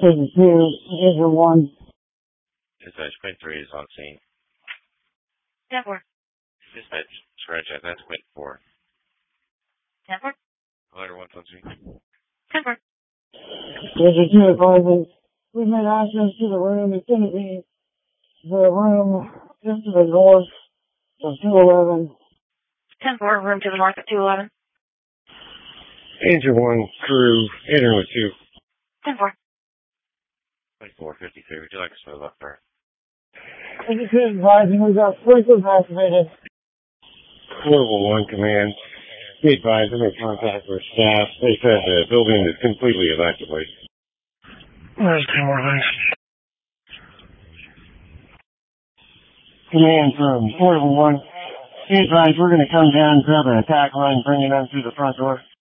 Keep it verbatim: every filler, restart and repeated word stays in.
Station two, Angel one. Dispatch, Quint three is on scene. ten four. Dispatch, scratch that, that's Quint four. ten four. Letter one on scene. ten four. Angel two advising, we've made access to the room. It's going to be the room just to the north of two eleven. ten four, room to the north of two eleven. Angel one, crew, entering with two. ten four. twenty-four fifty-three, would you like us to move up there? Angel two advising, we've got sprinklers activated. Global one command. Be advised, I made contact with staff. They said the building is completely evacuated. There's two more things. Command from Global one. Be advised, we're going to come down, grab an attack line, bring it up through the front door.